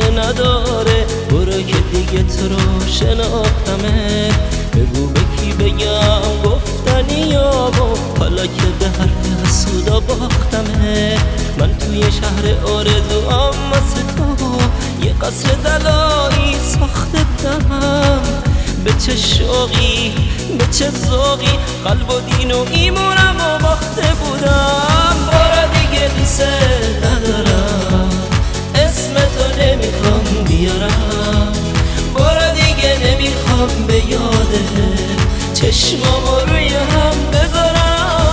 نداره. برو که دیگه تو رو شناختمه، بگو به کی بگم گفتنیامو، حالا که به حرف حسودا باختمه. من توی شهر آرزوام واسه تو یه قصر دلایی ساخته بودم، به چه شوقی به چه ذوقی قلب و دین و ایمونم و باخته بودم. برو دیگه دوست ندارم، اسم تو نمیخوام بیارم. برو دیگه نمیخوام به یاده چشمامو روی هم بذارم.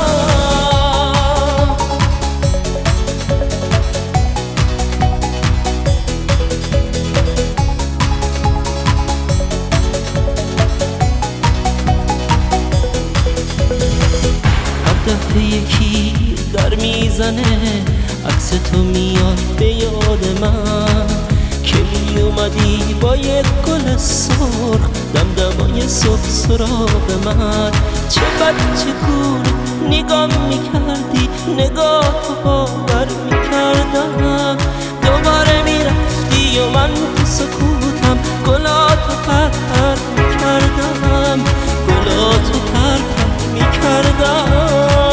دفعه یکی در میزنه، عکس تو میاد به یاد من که می اومدی با یک گل سرخ دمدمای صبح سراغ من. چه بچه گونه نگاه میکردی، نگاه تو باور میکردم. دوباره میرفتی و من تو سکوتم گلاتو پر میکردم، گلاتو پر میکردم.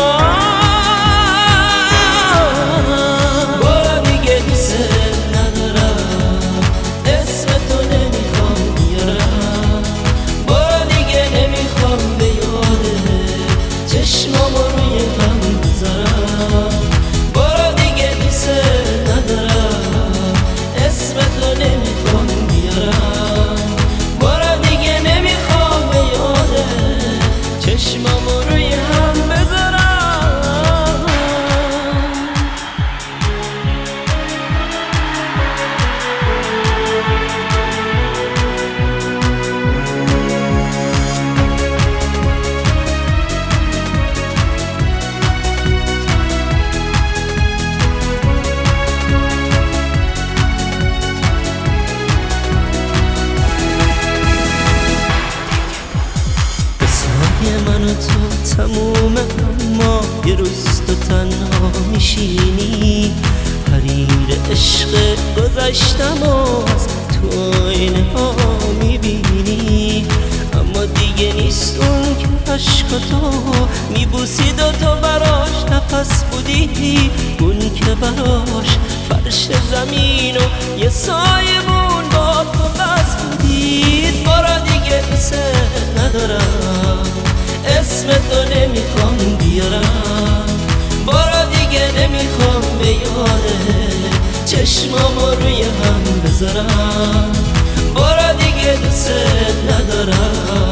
من و تو تمومه، اما یه روز تو تنها میشینی. حریر عشق گذشتم و از تو آینه ها میبینی، اما دیگه نیست اون که عشقاتو میبوسید و تو براش نفس بودی. اون که براش فرش زمین و یه سایبون با تو بس بودید. برو دیگه دوست ندارم، اسم تو نمیخوام بیارم. برو دیگه نمیخوام به یاده چشمامو روی هم بذارم. برو دیگه دوست ندارم.